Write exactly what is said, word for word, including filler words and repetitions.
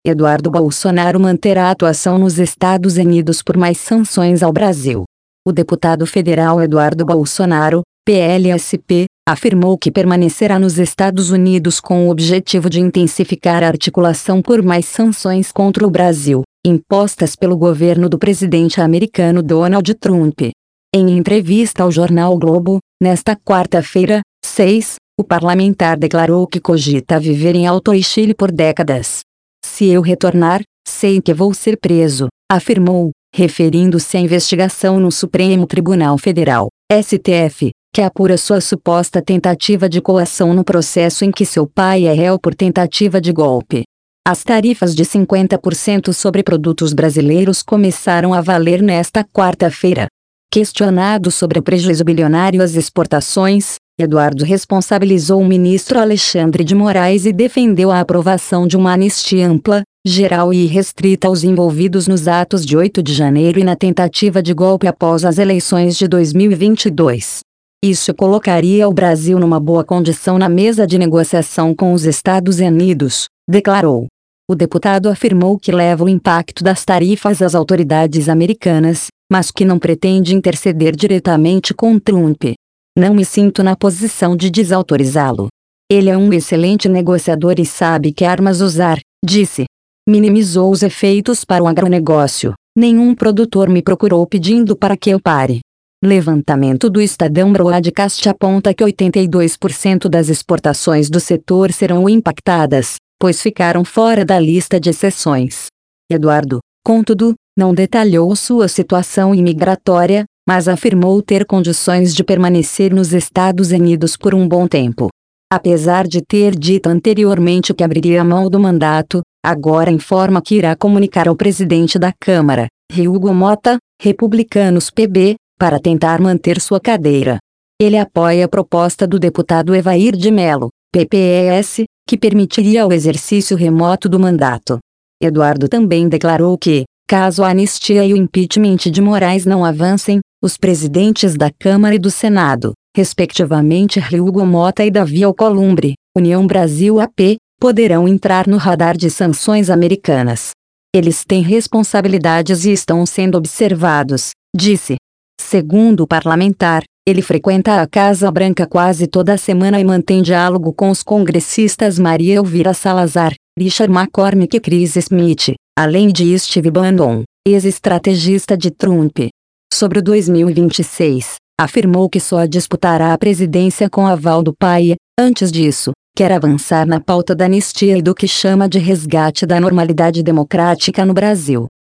Eduardo Bolsonaro manterá atuação nos Estados Unidos por mais sanções ao Brasil. O deputado federal Eduardo Bolsonaro, P L S P, afirmou que permanecerá nos Estados Unidos com o objetivo de intensificar a articulação por mais sanções contra o Brasil, impostas pelo governo do presidente americano Donald Trump. Em entrevista ao jornal Globo, nesta quarta-feira, seis, o parlamentar declarou que cogita viver em Alto Chile por décadas. "Se eu retornar, sei que vou ser preso", afirmou, referindo-se à investigação no Supremo Tribunal Federal, S T F, que apura sua suposta tentativa de coação no processo em que seu pai é réu por tentativa de golpe. As tarifas de cinquenta por cento sobre produtos brasileiros começaram a valer nesta quarta-feira. Questionado sobre o prejuízo bilionário às exportações, Eduardo responsabilizou o ministro Alexandre de Moraes e defendeu a aprovação de uma anistia ampla, geral e irrestrita aos envolvidos nos atos de oito de janeiro e na tentativa de golpe após as eleições de dois mil e vinte e dois. Isso colocaria o Brasil numa boa condição na mesa de negociação com os Estados Unidos, declarou. O deputado afirmou que leva o impacto das tarifas às autoridades americanas, mas que não pretende interceder diretamente com Trump. "Não me sinto na posição de desautorizá-lo. Ele é um excelente negociador e sabe que armas usar", disse. Minimizou os efeitos para o agronegócio. "Nenhum produtor me procurou pedindo para que eu pare." Levantamento do Estadão Broadcast aponta que oitenta e dois por cento das exportações do setor serão impactadas, pois ficaram fora da lista de exceções. Eduardo, contudo, não detalhou sua situação imigratória, mas afirmou ter condições de permanecer nos Estados Unidos por um bom tempo. Apesar de ter dito anteriormente que abriria mão do mandato, agora informa que irá comunicar ao presidente da Câmara, Hugo Mota, Republicanos P B, para tentar manter sua cadeira. Ele apoia a proposta do deputado Evair de Mello, P P S, que permitiria o exercício remoto do mandato. Eduardo também declarou que, caso a anistia e o impeachment de Moraes não avancem, os presidentes da Câmara e do Senado, respectivamente Hugo Mota e Davi Alcolumbre, União Brasil A P, poderão entrar no radar de sanções americanas. "Eles têm responsabilidades e estão sendo observados", disse. Segundo o parlamentar, ele frequenta a Casa Branca quase toda semana e mantém diálogo com os congressistas Maria Elvira Salazar, Richard McCormick e Chris Smith, além de Steve Bannon, ex-estrategista de Trump. Sobre o dois mil e vinte e seis, afirmou que só disputará a presidência com aval do pai. Antes disso, quer avançar na pauta da anistia e do que chama de resgate da normalidade democrática no Brasil.